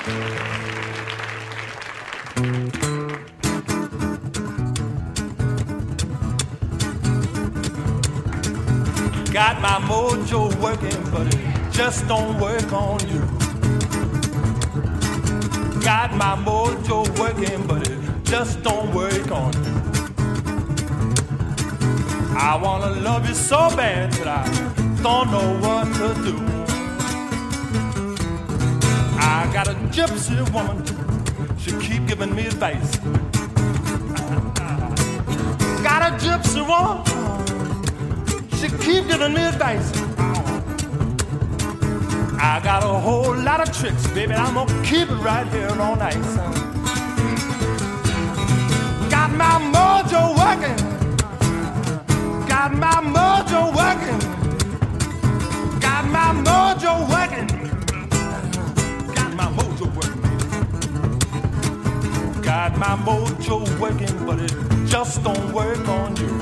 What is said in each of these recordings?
Got my mojo working, but it just don't work on you. Got my mojo working, but it just don't work on you. I wanna love you so bad, but I don't know what to do. I got a gypsy woman, she keep giving me advice. Got a gypsy woman, she keep giving me advice. I got a whole lot of tricks, baby, I'm gonna keep it right here all night, son. Got my mojo working, got my mojo working, got my mojo working, got my mojo working, got my mojo working, but it just don't work on you.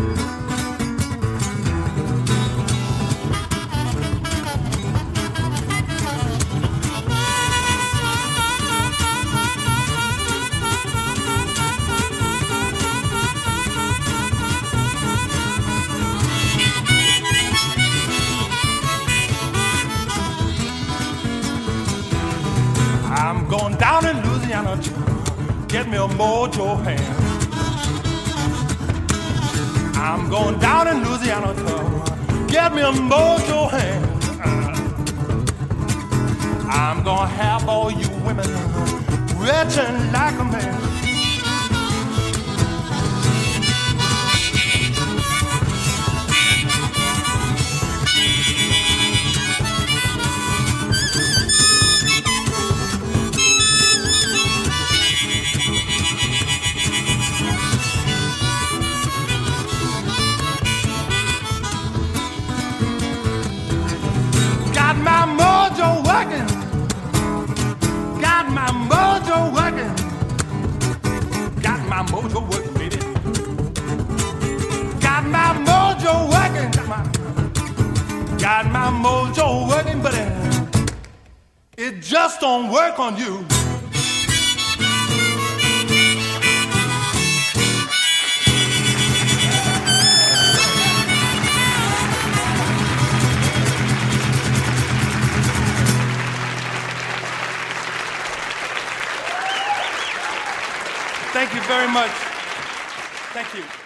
I'm going down in Louisiana to get me a mojo hand. I'm going down in Louisiana to get me a mojo hand. I'm gonna have all you women retching like a man. Got my mojo working, got my mojo working, got my mojo working, baby. Got my mojo working, got my mojo working, but it just don't work on you. Thank you very much. Thank you.